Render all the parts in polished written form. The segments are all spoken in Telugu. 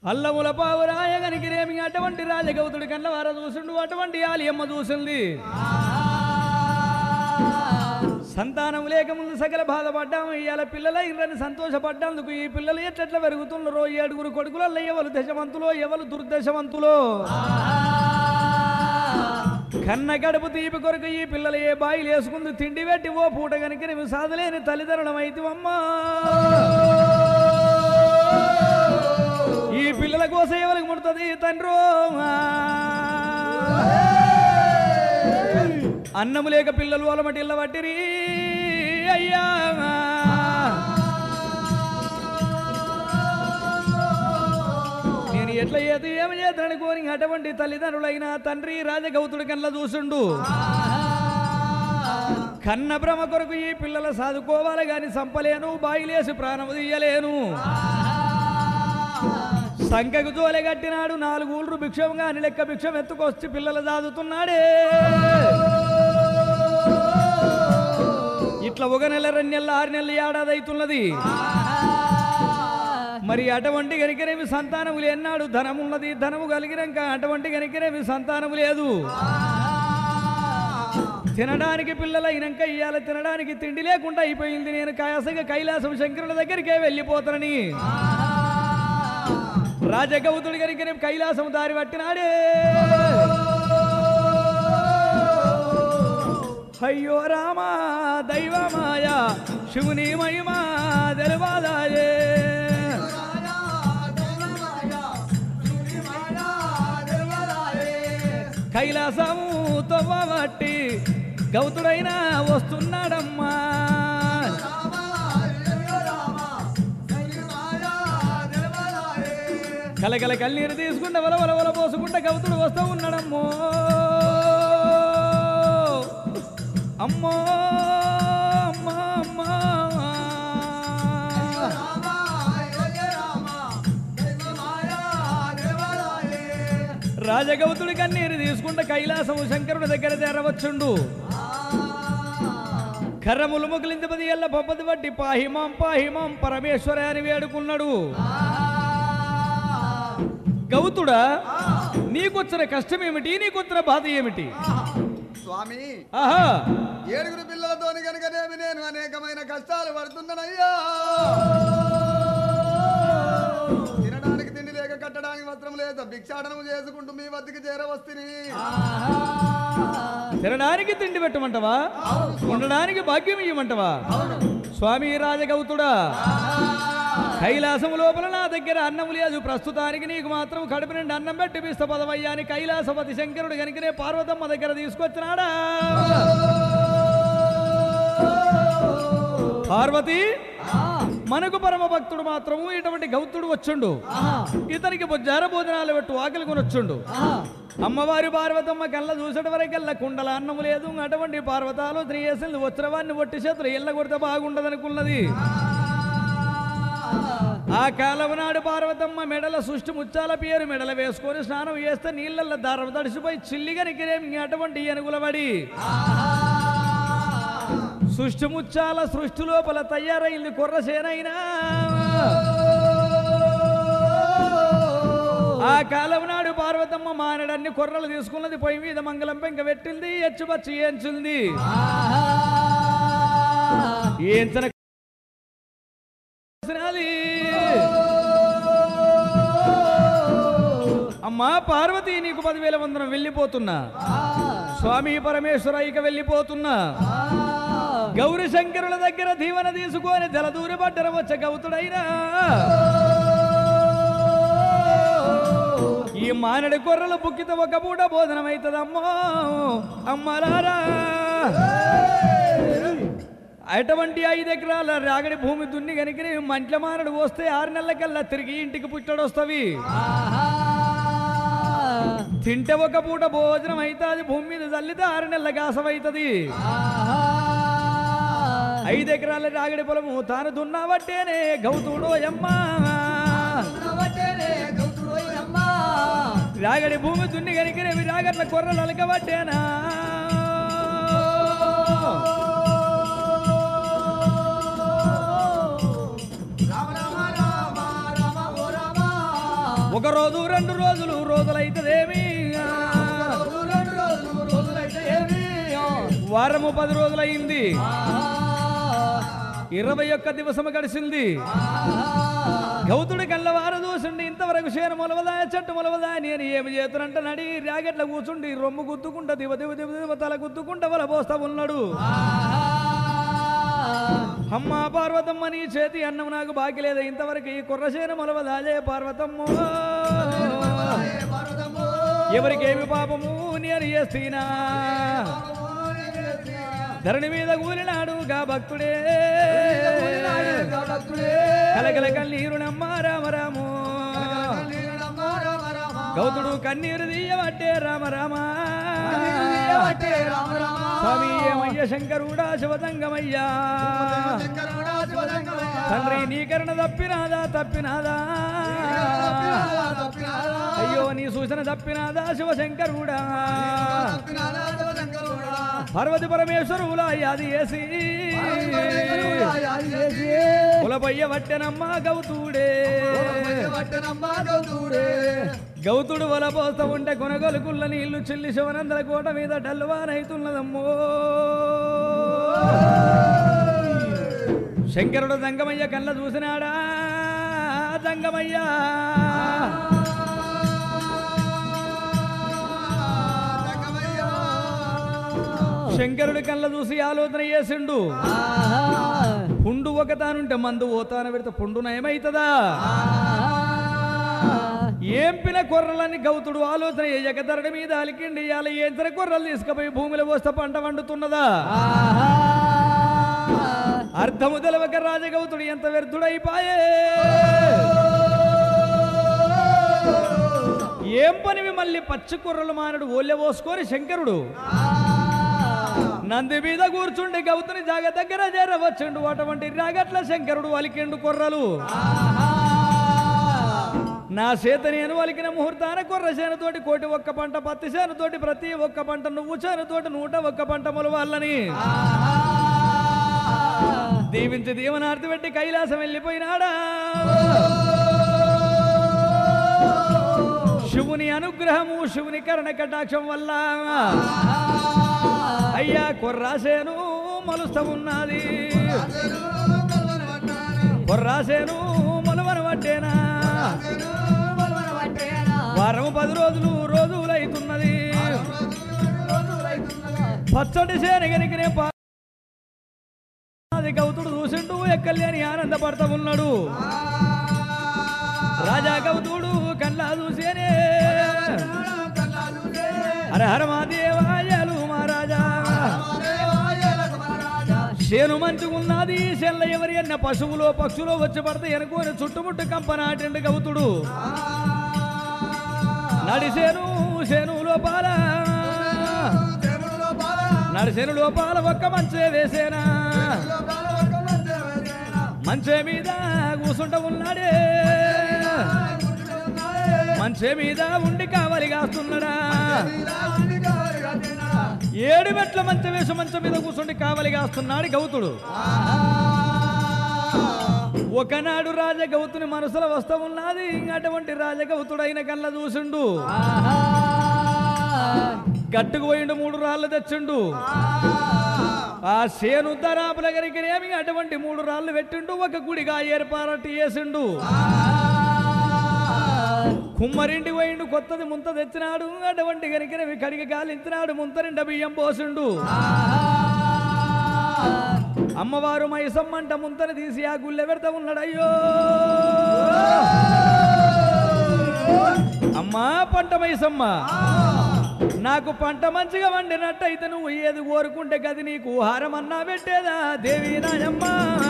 అల్లముల పావు రాయగనికిరేమి అటువంటి రాజగౌతుడి కన్నవార చూసిండు అటువంటి ఆలియమ్మ చూసింది సంతానం లేక ముందు సకల బాధపడ్డాము ఇవాళ పిల్లల ఇంద్రని సంతోషపడ్డందుకు ఈ పిల్లలు ఎట్లెట్లా పెరుగుతున్నారో 7 కొడుకులలో ఎవరు దశవంతులో ఎవరు దుర్దశవంతులో కన్న గడుపు తీపి కొరకు ఈ పిల్లలు ఏ బాయిలు వేసుకుంది తిండి పెట్టి ఓ పూట కనుక నువ్వు సాధలేని తల్లిదండ్రులం అయితేవమ్మా ఈ పిల్లల కోసం ఎవరికి ముడుతుంది తండ్రి అన్నము లేక పిల్లలు అలమటిల్ల పట్టిరి అయ్యా నేను ఎట్లా ఏమి చేద్దాను కోరి అటువంటి తల్లిదండ్రులైన తండ్రి రాజగౌతుడి కళ్ళ చూసుండు కన్న భ్రమ కొరకు ఈ పిల్లల సాదుకోవాలి గాని సంపలేను బాయిలేసి ప్రాణము తీయలేను సంఖ్యకు జోలె కట్టినాడు 4 ఊళ్ళు భిక్షంగా అని లెక్క భిక్షం ఎత్తుకొచ్చి పిల్లలు దాదుతున్నాడే ఇట్లా 1 నెల 2 నెలలు 6 నెలలు ఏడాది అవుతున్నది మరి అటువంటి గనికనేమి సంతానము లేనాడు ధనము ఉన్నది ధనము కలిగినాక అటువంటి గనికనేమి సంతానము లేదు తినడానికి పిల్లలు అయినాక ఇవాళ తినడానికి తిండి లేకుండా అయిపోయింది నేను కాయసగా కైలాసం శంకరుల దగ్గరికే వెళ్ళిపోతానని రాజగౌతుడి గారికి కైలాసం దారి పట్టినాడే అయ్యో రామా దైవమాయ శివుని మహిమా తెలవాదాయే కైలాసము తవ్వబట్టి గౌతుడైనా వస్తున్నాడమ్మా కలగల కన్నీరు తీసుకుంటే వల పోసుకుంటే గౌతుడు వస్తూ ఉన్నాడమ్మో అమ్మో అమ్మా అమ్మా రాజగౌతుడి కన్నీరు తీసుకుంటే కైలాసము శంకరుడి దగ్గర తెరవచ్చుండు కర్రములు ముగిలింది ఎల్ల పప్పది బట్టి పాహిమాం పరమేశ్వర అని వేడుకున్నాడు గౌతుడా నీకొచ్చిన కష్టం ఏమిటి నీకొచ్చిన బాధ ఏమిటి స్వామి ఆహా 7 పిల్లలతోని కనుకనేమి నేను అనేకమైన కష్టాలు పడుతున్నానయ్యా తినడానికి తిండి లేక కట్టడానికి వస్త్రం లేదు భిక్షాటనం చేసుకుంటూ మీ వద్దకి చేరవస్తిని తినడానికి తిండి పెట్టమంటవా ఉండడానికి భాగ్యం ఇవ్వమంటవా స్వామి రాజగౌతుడా కైలాసం లోపల నా దగ్గర అన్నము లేదు ప్రస్తుతానికి నీకు మాత్రం కడుపు నిండి అన్నం పెట్టి పిస్త పదవయ్యా అని కైలాసపతి శంకరుడు కనుకనే పార్వతమ్మ దగ్గర తీసుకొచ్చినాడా పార్వతి మనకు పరమ భక్తుడు మాత్రము ఇటువంటి గౌతుడు వచ్చుండు ఇతనికి బొజ్జార భోజనాలు పెట్టు ఆకలి కొనొచ్చుండు అమ్మవారి పార్వతమ్మ కళ్ళ చూసట వరకెల్లా కుండల అన్నము లేదు అటువంటి పార్వతాలు త్రియేసింది వస్త్రవాన్ని ఒట్టి చేతులు ఎల్ల కొడితే బాగుండదనుకున్నది ఆ కాలం నాడు పార్వతమ్మ మెడల సృష్టి ముచ్చాల పేరు మెడల వేసుకొని స్నానం చేస్తే నీళ్ళల్లో దారం తడిసిపోయి చిల్లిగనికిరేమి అటువంటి ఏనుగులబడి సృష్టి ముచ్చాల సృష్టి లోపల తయారైంది కుర్రసేనైనా ఆ కాలం నాడు పార్వతమ్మ మానడాన్ని కొర్రలు తీసుకున్నది పొయ్యి మీద మంగళం పెంక పెట్టింది ఎచ్చుబచ్చి ఏంచుంది ఏంచన అమ్మా పార్వతి నీకు 10,000 వందనం వెళ్ళిపోతున్నా స్వామి పరమేశ్వర ఇక వెళ్ళిపోతున్నా గౌరీ శంకరుల దగ్గర దీవెన తీసుకొని జలదూరి పడ్డర వచ్చే గౌతుడైనా ఈ మానడి కొర్రలు బుక్కిత ఒక పూట భోజనం అవుతుందమ్మో అమ్మలారా అటువంటి 5 ఎకరాల రాగడి భూమి దున్ని కనుక మంట్ల మానడు వస్తే 6 నెలలకల్లా తిరిగి ఇంటికి పుట్టడు వస్తవి తింటే ఒక పూట భోజనం అవుతుంది భూమి మీద చల్లితే 6 నెలల గాసమవుతుంది 5 ఎకరాల రాగడి పొలము తాను దున్నబట్టేనే గౌతుడో అమ్మా రాగడి భూమి దున్ని కనుక రాగట్ల కొర్రలు అలకబట్టేనా ఒక రోజు 2 రోజులు రోజులైతదేమి వారము 10 రోజులైంది 21 దివసము గడిచింది గౌతుడి కళ్ళ వార దూసుండి ఇంతవరకు చేను మొలవదా చెట్టు మొలవదా నేను ఏమి చేతునంట నడి రాగెట్ల కూర్చుండి రొమ్ము గుద్దుకుంటా దివ దివ దివ దివ తల గుద్దుకుంటా వల పోస్తా ఉన్నాడు అమ్మ పార్వతమ్మ నీ చేతి అన్నం నాకు బాకి లేదా ఇంతవరకు ఈ కుర్రసేన మొలవదాజే పార్వతమ్మ ఎవరికేమి పాపము నేను చేస్తీనా ధరణి మీద కూలినాడు గా భక్తుడే కలగల కన్నీరునమ్మ రామ రాము గౌతుడు కన్నీరు తీయబట్టే రామ రామ స్వామి ఏమయ్య శంకరుడా శివతంగమయ్యా తండ్రి నీ కరుణ తప్పినాదా అయ్యో నీ సూచన తప్పినాదా శివశంకరుడా పార్వతి పరమేశ్వరులా యాది చేసి కులపయ్య వట్టెనమ్మ గౌతుడే గౌతుడు వల పోస్తా ఉంటే కొనగొలుకుల్ల నీళ్లు చిల్లి శివనందల కోట మీద డల్లువానైతున్నదమ్మో శంకరుడు దంగమయ్య కళ్ళ చూసినాడా దంగమయ్యా శంకరుడి కళ్ళ చూసి ఆలోచన చేసిండు పుండు ఒకతానుంటే మందు ఓతాన పెడితే పుండు నయమైతదా ఏంపిన కొర్రలని గౌతుడు ఆలోచన ఎగదరడి మీద అలికిండి ఇవాళ ఏంచర కొర్రలు తీసుకుపోయి భూమిలో పోస్తే పంట వండుతున్నదా అర్థము తెలవక రాజగౌతుడు ఎంత వ్యర్థుడైపాయే ఏం పనివి మళ్ళీ పచ్చి కొర్రలు మానడు ఓళ్ళె పోసుకొని శంకరుడు నంది మీద కూర్చుండి గౌతుని జాగ దగ్గర చేరవచ్చుండు అటువంటి రాగట్ల శంకరుడు అలికిండు కొర్రలు నా చేత నేను వలికిన ముహూర్తాన కొర్ర చేనుతోటి 1 పంట పత్తి చేనుతోటి ప్రతి 1 పంట నువ్వు చేనుతోటి 101 పంట మొలవాళ్ళని దీవించి దీవనార్తి పెట్టి కైలాసం వెళ్ళిపోయినాడా శివుని అనుగ్రహము శివుని కరుణ కటాక్షం వల్ల అయ్యా కొర్రాసేను మలుస్తా ఉన్నది కొర్రాసేను మొలవను పట్టేనా వారము 10 రోజులైతున్నది పచ్చడి సేనగనికినే గౌతుడు చూసిండు ఎక్కలేని ఆనందపడతా ఉన్నాడు రాజా గౌతుడు కళ్ళ చూసేనే హర హర మహాదేవాయలు మహారాజా చేను మంచుకున్నది చెల్ల ఎవరి అన్న పశువులో పక్షులో వచ్చి పడితే ఎనుకోని చుట్టుముట్టు కంపనాటిండు గౌతుడు నడిసేను లోపాల నడిసేను లోపాల ఒక్క మంచే వేసేనా మంచే మీద కూసుంట ఉన్నాడే మంచే మీద ఉండి కావాలి కాస్తున్నాడా 7 మెట్ల మంచం వేసి మంచం మీద కూర్చుండి కావలి కాస్తున్నాడు గౌతుడు ఒకనాడు రాజగౌతుని మనసులో వస్తా ఉన్నది అటువంటి రాజగౌతుడైన కళ్ళ చూసిండు గట్టుకు పోయిండు 3 రాళ్ళు తెచ్చిండు ఆ సేను దరాపుల గరికనేమి అటువంటి 3 రాళ్ళు పెట్టిండు ఒక గుడిగా ఏర్పాటు చేసిండు కుమ్మరింటి పోయిండు కొత్తది ముంత తెచ్చినాడు అటువంటి గరికనేవి కడిగి గాలించినాడు ముంతరిండ బియ్యం పోసిండు అమ్మవారు మైసమ్మంట ముంతని తీసి ఆ గుళ్ళె పెడతా ఉన్నాడు అయ్యో అమ్మా పంట మైసమ్మ నాకు పంట మంచిగా వండినట్టయితే నువ్వు ఏది కోరుకుంటే గది నీకు హారం అన్నా పెట్టేదా దేవి నాయమ్మ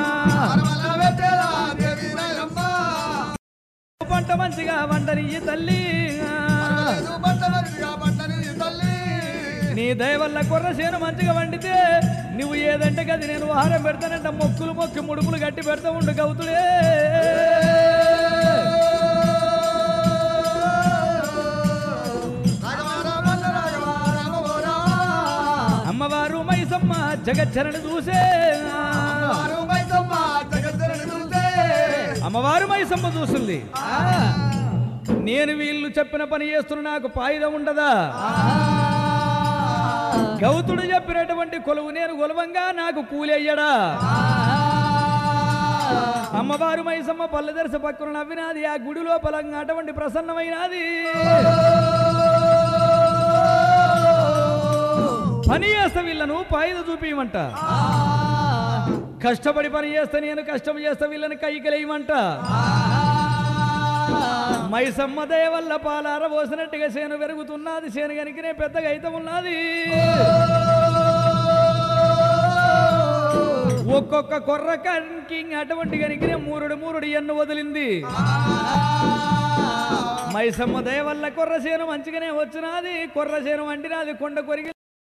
పంట మంచిగా వండని తల్లి నీ దయ వల్ల కొర్రసేను మంచిగా వండితే నువ్వు ఏదంటే గది నేను ఆహారం పెడతానంట మొక్కులు మొక్కి ముడుపులు గట్టి పెడతా ఉండు గౌతుడే అమ్మవారు మైసమ్మ జగచ్చరణ చూసే అమ్మవారు మైసమ్మ చూసింది నేను వీళ్ళు చెప్పిన పని చేస్తున్న నాకు పాయిద ఉండదా? గౌతుడు చెప్పినటువంటి కొలువు నేను కొలవంగా నాకు కూలి అయ్యడా? అమ్మవారు మైసమ్మ పల్లెదర్శ పక్కన నవ్వినాది, ఆ గుడి లోపల అటువంటి ప్రసన్నమైనది. పని చేస్తా వీళ్ళను పాయిద చూపియమంట, కష్టపడి పని చేస్తా నేను కష్టం చేస్తా వీళ్ళని కైకలేయమంట. మైసమ్మ దయ వల్ల పాలార పోసినట్టుగా చేను పెరుగుతున్నది, చేను కనుకనే పెద్దగా అయితే ఉన్నది. ఒక్కొక్క కొర్ర కనికి అటువంటి కనుకనే మూరుడు ఎన్ను వదిలింది. మైసమ్మ దయ వల్ల కొర్ర చేను మంచిగానే వచ్చినది, కొర్ర చేను వండినది, కొండ కొరిగి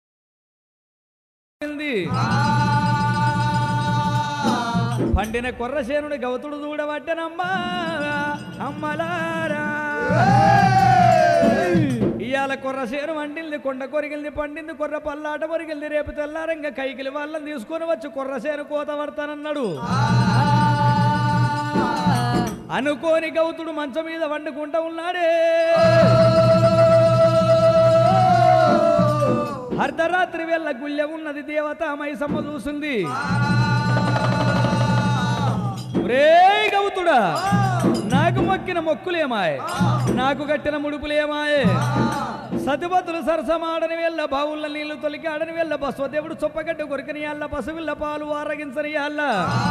పండిన కొర్ర చేనుని గౌతుడు చూడబట్టనమ్మా. అమ్మలారా ఇవాళ కొర్ర చేను వండింది, కొండ కొరిగిల్ది, పండింది, కొర్ర పల్లాట కొరిగిల్ది. రేపు తెల్లారంగా కైకిలి వాళ్ళని తీసుకొని వచ్చి కొర్ర చేను కోత పడతానన్నాడు. అనుకోని గౌతుడు మంచం మీద వండుకుంటా ఉన్నాడే. అర్ధరాత్రి వేళ గుళ్ళె ఉన్నది, దేవత మైసమ్మ చూసింది. రే గౌతుడా, నాకు మొక్కిన మొక్కులేమాయే, నాకు కట్టిన ముడుపులేమాయే. సతిపతులు సరసమాడని వెళ్ళ, బావుల నీళ్లు తొలికి ఆడని వెళ్ళ, బస్వదేవుడు చొప్పగడ్డ కొరికని అల్ల, పసువిల్ల పాలు ఆరగించని అల్ల.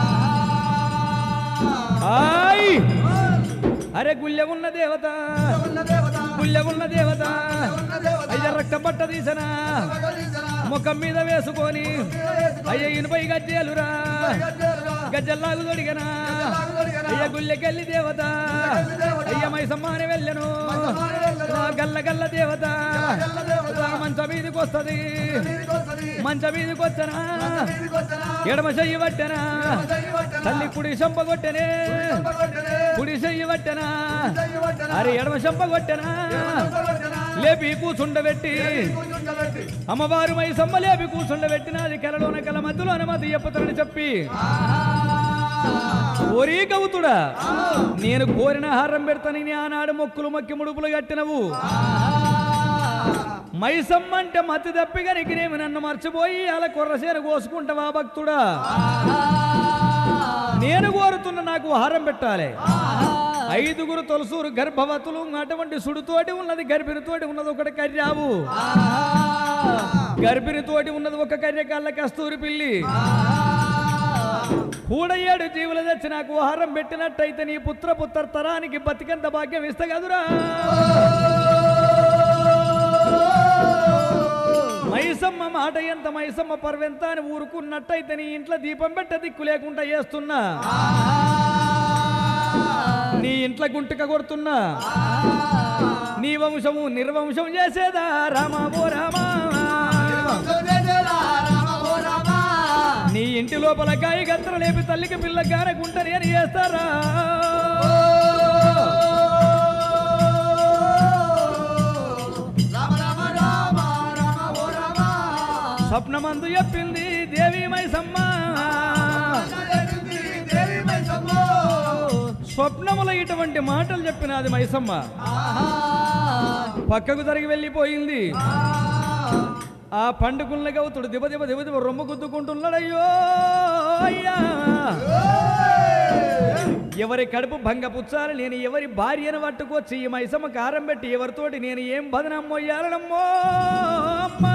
అరే గుళ్ళె ఉన్న దేవత, గుళ్ళె ఉన్న దేవత, అయ్య రక్త బట్ట తీసనా ముఖం మీద వేసుకొని, అయ్య ఇనుపై గజ్జేలురా గజ్జల్లాగు తొడిగనా, అయ్య గుళ్ళెకెళ్ళి దేవత, అయ్య మైసమ్మాని వెళ్ళను గల్ల గల్ల దేవత, మంచ మీదకి వస్తుంది, మంచ మీదకి వచ్చనా, ఎడమ చెయ్యి పట్టెనా, తల్లి కుడి చెంప కొట్టెనే, కుడి చెయ్యి పట్టెనా, అరే ఎడమ చెంప కొట్టెనా, లేపి కూచుండబెట్టి అమ్మవారు మైసమ్మ లేపి కూచుండబెట్టినది. కలలోన కల మధ్యలోన మధ్య చెప్పతనని చెప్పి, ఓరీ గౌతుడా, నేను కోరిన ఆహారం పెడతానని ఆనాడు మొక్కులు మొక్కి ముడుపులు కట్టినవు. మైసమ్మ అంటే మతి తప్పి కనికినేమి నన్ను మర్చిపోయి అలా కొర్రసేను కోసుకుంటావా భక్తుడా? నేను కోరుతున్న నాకు ఆహారం పెట్టాలి. 5గురు తొలసూరు గర్భవతులు అటువంటి సుడుతోటి ఉన్నది, గర్భిణితోటి ఉన్నది ఒకటి కర్యావు, గర్భిణితోటి ఉన్నది ఒక కర్య కళ్ళ కస్తూరి పిల్లి. కూడా 7 జీవులు తెచ్చి నాకు ఆహారం పెట్టినట్టయితే నీ పుత్ర తరానికి బతికెంత భాగ్యం ఇస్తగదురా. మైసమ్మ మాట ఎంత, మైసమ్మ పర్వెంత అని ఊరుకున్నట్టయితే నీ ఇంట్లో దీపం పెట్ట దిక్కు లేకుండా చేస్తున్నా, నీ ఇంట్లో గుంటక కొడుతున్నా, నీ వంశము నిర్వంశం చేసేదా రామా ఓ రామా. నీ ఇంటి లోపల గాయ గత్తర లేపి తల్లికి పిల్ల గాన గుంటని అని చేస్తారా? స్వప్నమందు చెప్పింది దేవి మైసమ్మ, స్వప్నముల ఇటువంటి మాటలు చెప్పినది మైసమ్మ. పక్కకు జరిగి వెళ్ళిపోయింది. ఆ పండుకున్న గౌతుడు దిబ దిబ దిబ దిబ రొమ్ము గుద్దుకుంటున్నాడయ్యో అయ్యా. ఎవరి కడుపు భంగపుచ్చాలి, నేను ఎవరి భార్యను పట్టుకొచ్చి ఈ మైసమ్మ కారం పెట్టి ఎవరితోటి నేను ఏం బదనమ్మోయ్యాలనమ్మో అమ్మా.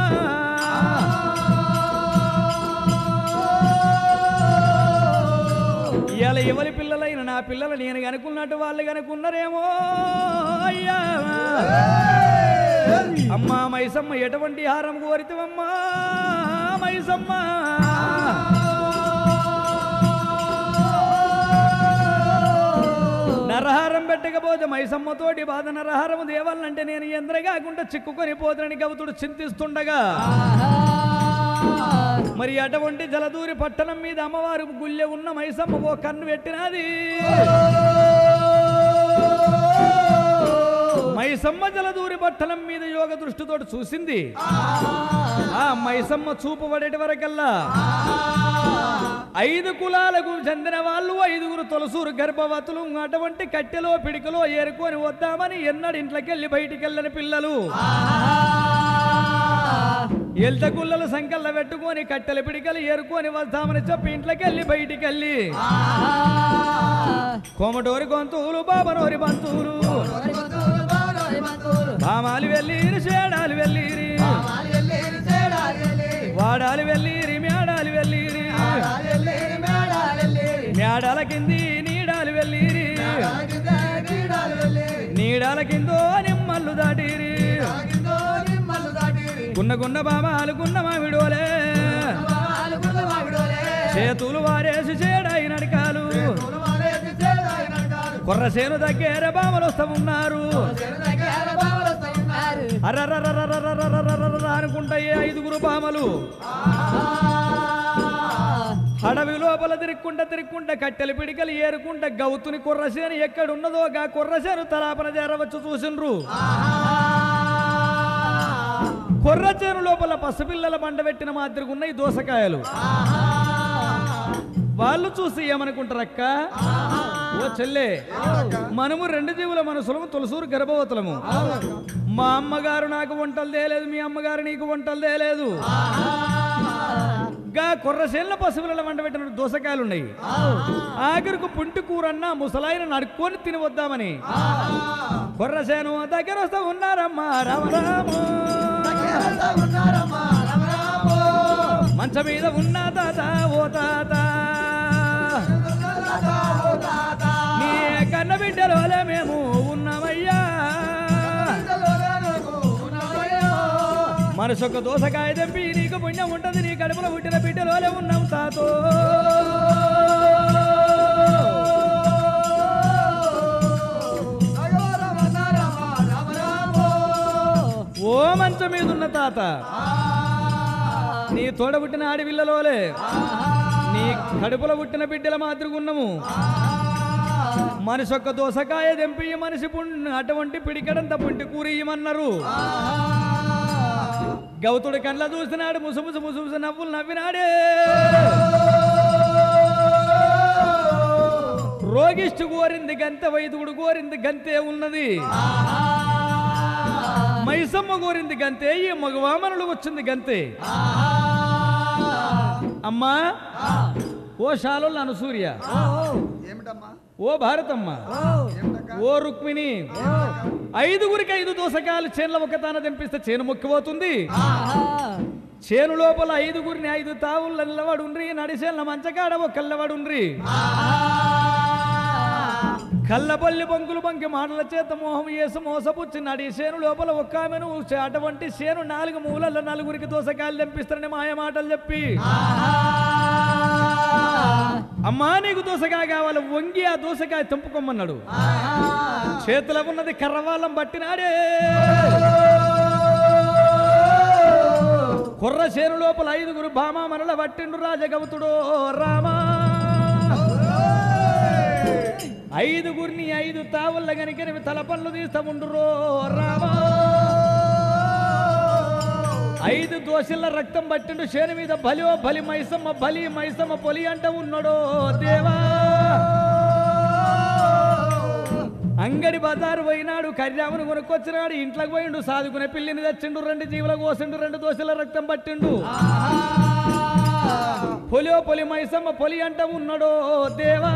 ఇవాళ ఎవరి పిల్లలైన నా పిల్లలు నేను కనుక్కున్నట్టు వాళ్ళు కనుక్కున్నారేమో అయ్యా. అమ్మా మైసమ్మ ఎటువంటి హారం కోరితవమ్మా మైసమ్మ. నరహారం పెట్టకపోతే మైసమ్మతోటి బాధ నరహారము దేవాలంటే నేను ఎందరగాకుండా చిక్కుకొని పోతానని గౌతుడు చింతిస్తుండగా, మరి అటువంటి జలదూరి పట్టణం మీద అమ్మవారు గుళ్ళె ఉన్న మైసమ్మ ఓ కన్ను పెట్టినది. మైసమ్మ జలదూరి పట్టణం మీద యోగ దృష్టితో చూసింది. ఆ మైసమ్మ చూపు పడేటి వరకల్లా 5 కులాలకు చెందిన వాళ్ళు 5గురు తొలసూరు గర్భవతులు అటువంటి కట్టెలో పిడికలో ఏరుకొని వద్దామని ఎన్నడు ఇంట్లోకెళ్ళి బయటికి వెళ్ళని పిల్లలు ఎల్త గుళ్ళలు సంకల్ల పెట్టుకొని కట్టెల పిడికలు ఏరుకొని వద్దామని చెప్పి ఇంట్లోకెళ్ళి బయటికి వెళ్ళి కోమటోరి గొంతులు బాబనోరి బంతులు బామాలు వెళ్ళిరి చేడాలు వెళ్ళిరి వాడాలు వెళ్ళిరి మేడాలు వెళ్ళిరి మేడాల కింది నీడాలు వెళ్ళిరి నీడాల కిందో నిమ్మల్లు దాటిరి గున్న బామాలు గున్న మామిడోలే చేతులు వారేసి చేడాయి నడకాలు కొర్రసేను దగ్గర బామలు వస్తూ ఉన్నారు. అనుకుంటా 5గురు బామలు అడవి లోపల తిరుక్కుంటా కట్టెలు పిడికలు ఏరుకుంటా గౌతుని కొర్రసేను ఎక్కడున్నదో గా కొర్రసేను తలాపన చేరవచ్చు చూసిండ్రు. కొర్రచేను లోపల పసిపిల్లల బండ పెట్టిన మాదిరిగా ఉన్నాయి దోసకాయలు. వాళ్ళు చూసి ఏమనుకుంటారక్క, ఓ చెల్లె మనము 2 జీవుల మనసులము తొలసూరు గర్భవతులము. మా అమ్మగారు నాకు వంటలు తేలేదు, మీ అమ్మగారు నీకు వంటలు తేలేదు. గా కొర్రసేన్ల పసిపిల్లల వంట పెట్టిన దోసకాయలు ఉన్నాయి. ఆఖరికి పుంటి కూరన్నా ముసలాయిన నడుక్కొని తిని వద్దామని కొర్రసేను దగ్గర వస్తా ఉన్నారమ్మా రామరాము. మంచ మీద ఉన్న తాత ఓ తాత నీ కన్న బిడ్డలోలే మేము ఉన్నామయ్యా. మనసొక్క దోసకాయ తెంపి నీకు పుణ్యం ఉంటుంది, నీ కడుపులో పుట్టిన బిడ్డలోలే ఉన్నాం తాతో. ఓ మంచం మీద ఉన్న తాత నీ తోడ పుట్టిన ఆడపిల్లలోలే నీ కడుపులో పుట్టిన బిడ్డల మాదిరిగా ఉన్నాము. మనిషొక్క దోసకాయ తెంపి మనిషి అటువంటి పిడికడంత పుంటి కూరియమన్నారు. గౌతుడు కళ్ళ చూసినాడు, ముసుముసు నవ్వులు నవ్వినాడే. రోగిష్టి కోరింది గంతె, వైద్యుడు కోరింది గంతే ఉన్నది. మైసమ్మ కోరింది గంతే, ఈ మగవామనుడు వచ్చింది గంతే. అమ్మా ఓ శాలోళ్ళ అనుసూర్య, ఓ భారతమ్మ, ఓ రుక్మిణి, 5గురికి 5 దోసకాయలు చేనుల ఒకతాన తెంపిస్తే చేను మొక్కిపోతుంది. చేను లోపల 5గురిని 5 తావుల నిలబడుండ్రి, నడిచేళ్ళ మంచకాడ ఒక్కల్లబడుండ్రి. కళ్ళబల్లి బంకులు బంకి మాటల చేత మోహం చేసి మోసపుచ్చి నడి చేను లోపల ఒక్క ఆమెను అటువంటి చేను 4 మూలల్లో 4గురికి దోసకాయలు తెంపిస్తారని మాయ మాటలు చెప్పి, అమ్మా నీకు దోసకాయ కావాలి, వంగి ఆ దోసకాయ తెంపుకోమన్నాడు. చేతిలో ఉన్నది కర్రవాళ్ళం పట్టినాడే. కొర్ర చేను లోపల 5గురు బామా మనల పట్టిండు రాజగౌతుడో రామా. 5గురిని 5 తావుల గనికని తలపళ్ళు తీస్తా ఉండురో రామా. 5 దోషుల రక్తం పట్టిండు చేను మీద. బలి బలి మైసమ్మ, బలి మైసమ్మ పొలి అంట ఉన్నాడో దేవా. అంగడి బజారు పోయినాడు, కర్యామును కొనుక్కొచ్చినాడు, ఇంట్లోకి పోయిండు, సాదుకునే పిల్లిని తెచ్చిండు, 2 జీవుల కోసిండు, 2 దోషుల రక్తం పట్టిండు. పొలి మైసమ్మ పొలి అంట ఉన్నాడో దేవా.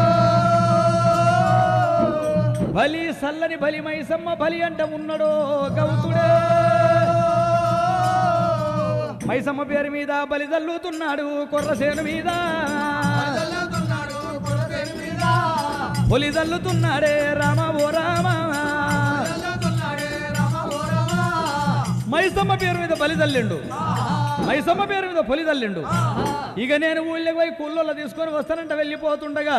బలి సల్లని బలి మైసమ్మ బలి అంట ఉన్నాడో గౌతుడే. మైసమ్మ పేరు మీద బలి జల్లుతున్నాడు కొర్రసేను మీద. పొలి జల్లుతున్నాడే రామ ఓ రామ. మైసమ్మ పేరు మీద బలి జల్లిండు, మైసమ్మ పేరు మీద పొలి జల్లిండు. ఇక నేను ఊళ్ళకి పోయి కూల్లో తీసుకొని వస్తానంట వెళ్ళిపోతుండగా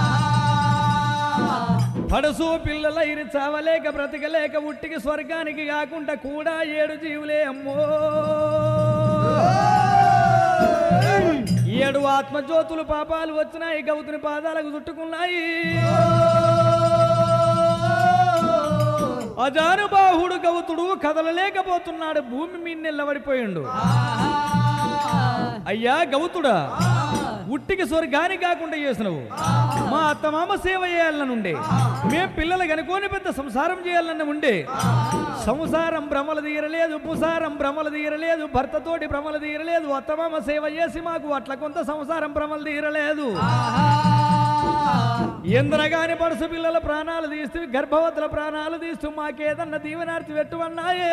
పడుసు పిల్లల ఇరి చావలేక బ్రతకలేక ఉట్టికి స్వర్గానికి కాకుండా కూడా 7 జీవులే అమ్మో. 7 ఆత్మజ్యోతులు పాపాలు వచ్చినాయి, గౌతుని పాదాలకు చుట్టుకున్నాయి. అజానుబాహుడు గౌతుడు కదలలేకపోతున్నాడు, భూమి మీద నిలబడిపోయిండు. అయ్యా గౌతుడా, ఉట్టికి స్వర్గాని కాకుండా చేసినవు, మా అత్తమామ సేవ చేయాలనుండే, మేం పిల్లలు కనుకొని పెద్ద సంసారం చేయాలని ఉండే, సంసారం భ్రమలు తీరలేదు, పుసారం భ్రమలు తీరలేదు, భర్తతోటి భ్రమలు తీరలేదు, అత్తమామ సేవ చేసి మాకు అట్లా కొంత సంసారం భ్రమలు తీరలేదు. ఎందరగాని పడుసు పిల్లల ప్రాణాలు తీస్తూ, గర్భవతుల ప్రాణాలు తీస్తూ మాకేదన్నా దీవెనార్తి పెట్టువన్నాయే.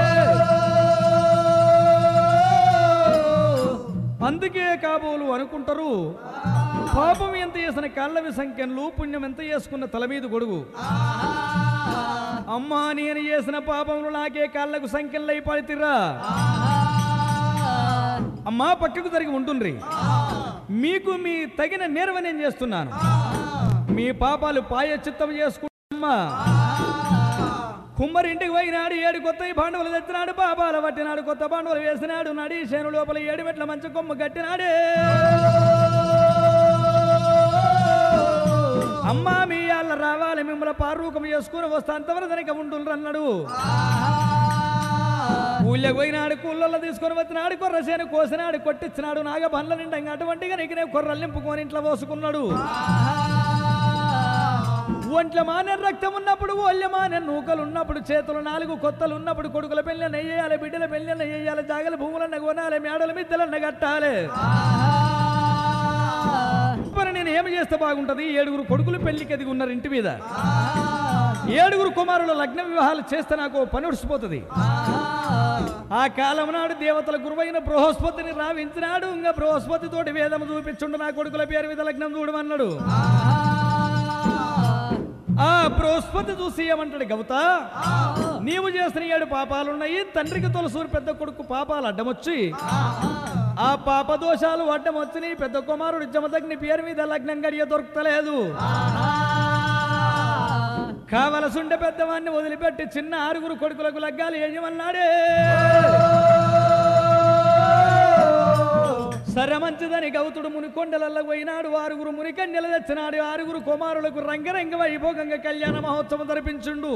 అందుకే కాబోలు అనుకుంటారు, పాపం ఎంత చేసిన కాళ్ళవి సంఖ్యలు, పుణ్యం ఎంత చేసుకున్న తల మీద గొడుగు. అమ్మా నేను చేసిన పాపములు నాకే కాళ్ళకు సంఖ్యలు అయిపడితిరా. అమ్మా పక్కకు జరిగి ఉంటుండ్రి, మీకు మీ తగిన నేర్వ నేను చేస్తున్నాను. మీ పాపాలు పాయచిత్తం చేసుకుంటమ్మా. కుమ్మరింటికి పోయినాడు, 7 కొత్త బాండవులు తెచ్చినాడు, పాపాలు పట్టినాడు, కొత్త బాండవులు వేసినాడు, నడి శేను లోపల 7 మెట్ల మంచి కొమ్ము కట్టినాడే. అమ్మా మీ అల్ల రావాలి, మిమ్మల్ని పారూకం చేసుకుని వస్తే అంతవరకు దానికి ఉంటుండ్రు అన్నాడు. ఊళ్ళకి పోయినాడు, కూళ్ళల్లో తీసుకొని వచ్చినాడు, కొర్రసేను కోసినాడు, కొట్టించినాడు, నాగ బండ్ల నిండంగా అటువంటిగా నీకు కొర్రలు నింపుకొని ఇంట్లో పోసుకున్నాడు. ఒంట్ల మానే రక్తం ఉన్నప్పుడు, ఒళ్ళ మానే నూకలు ఉన్నప్పుడు, చేతులు 4 కొత్తలు ఉన్నప్పుడు, కొడుకుల పెళ్ళన్న వేయాలి, బిడ్డల పెళ్ళన్న వేయాలి, జాగల భూములన్న కొనాలి, మేడల మిద్దెలన్న కట్టాలి. మరి నేను ఏమి చేస్తే బాగుంటది? 7 కొడుకులు పెళ్లికి ఎదిగి ఉన్నారు ఇంటి మీద, 7 కుమారుల లగ్న వివాహాలు చేస్తే నాకు పని ఉడిసిపోతుంది. ఆ కాలం నాడు దేవతల గురువైన బృహస్పతిని రావించినాడు. ఇంకా బృహస్పతి తోటి వేదం చూపించుండు, నా కొడుకుల పేరు మీద లగ్నం చూడమన్నాడు. ఆ బృహస్పతి చూసి ఏమంటాడు, గౌత నీవు చేసిన 7 పాపాలున్నాయి, తండ్రికి తొలసూరు పెద్ద కొడుకు పాపాలు అడ్డమొచ్చి, ఆ పాప దోషాలు అడ్డమొచ్చి నీ పెద్ద కుమారుడు జమదగ్ని పేరు మీద లగ్నం గడియ దొరకలేదు. కావలసుండే పెద్దవాన్ని వదిలిపెట్టి చిన్న 6 కొడుకులకు లగ్గాలు ఏమన్నాడే. సరే మంచిదని గౌతుడు మునికొండలల్లో పోయినాడు, 6 మునికన్యలు తెచ్చినాడు, 6 కుమారులకు రంగరంగ వైభోగంగా కళ్యాణ మహోత్సవం జరిపించుండు.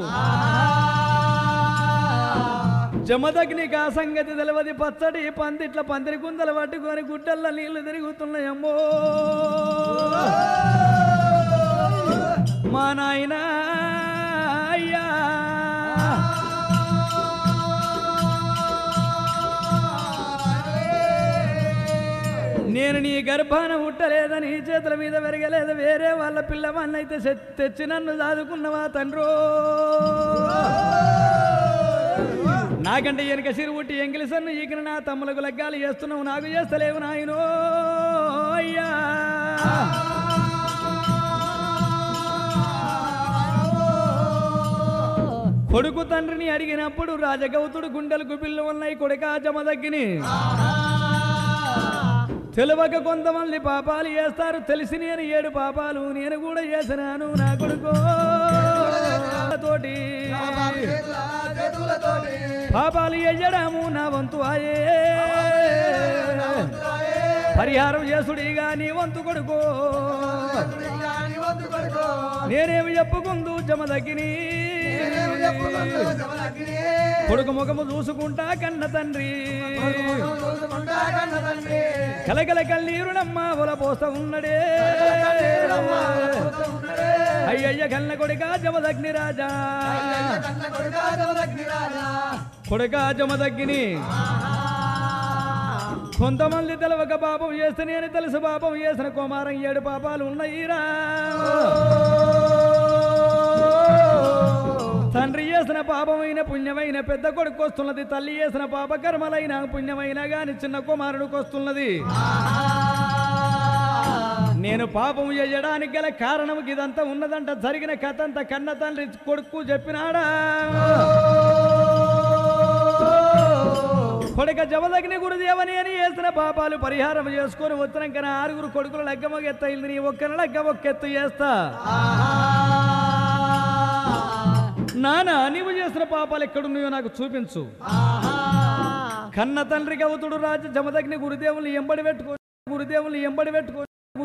జమదగ్నికి ఆ సంగతి తెలవది, పచ్చడి పందిట్ల పందిరి కుందలు పట్టుకొని గుడ్డల్లో నీళ్లు తిరుగుతున్నాయమ్మో. మా నాయన అయ్యా, నేను నీ గర్భాన పుట్టలేదని, చేతుల మీద పెరగలేదు, వేరే వాళ్ళ పిల్లవాన్నైతే తెచ్చి నన్ను చదువుకున్నవా తండ్రో. నాకంటే వెనక సిరు పుట్టి ఎంగిలిసన్ను ఈకిన నా తమ్ములకు లగ్గాలు చేస్తున్నావు, నాకు చేస్తలేవు నాయనో అయ్యా. కొడుకు తండ్రిని అడిగినప్పుడు రాజగౌతుడు గుండెలకు పిల్లు ఉన్నాయి, కొడుకా జమదగ్గిని. తెలివక కొంతమంది పాపాలు చేస్తారు, తెలిసి నేను 7 పాపాలు నేను కూడా చేసినాను, నా కొడుకో తోటి పాపాలు చేయడము నా వంతు ఆయే. పరిహారం చేసుడిగా నీ వంతు కొడుకో. నేనేమి చెప్పుకుందు జమదగ్గిని, కొడుకు ముఖము చూసుకుంటా కన్న తండ్రి, కలకల కన్నీరునమ్మ ఒల పోస్తా ఉన్నడే. అయ్యయ్య కన్న కొడుక జమదగ్ని రాజా, కొడుక జమదగ్గిని. కొంతమంది తెలవక పాపం చేస్తే నేను తెలుసు పాపం చేసిన కుమారం 7 పాపాలు ఉన్నాయిరా. తండ్రి చేసిన పాపమైన పుణ్యమైన పెద్ద కొడుకు వస్తున్నది, తల్లి చేసిన పాప కర్మలైన పుణ్యమైన గాని చిన్న కుమారుడికి వస్తున్నది. నేను పాపం చేయడానికి గల కారణం ఇదంతా ఉన్నదంట. జరిగిన కథ అంతా కన్న తండ్రి కొడుకు చెప్పినాడా. కొడుక జమదగ్ని గురుదేవని అని చేసిన పాపాలు పరిహారం చేసుకొని వచ్చినాక 6 కొడుకులు లగ్గమ ఎత్తయింది, నీ ఒక్కరి లగ్గ ఒక్కెత్తు చేస్తా. నానా నీవు చేసిన పాపాలు ఎక్కడున్నాయో నాకు చూపించు. కన్న తండ్రి గౌతుడు రాజు జమదగ్ని గురుదేవులు ఎంబడి పెట్టుకో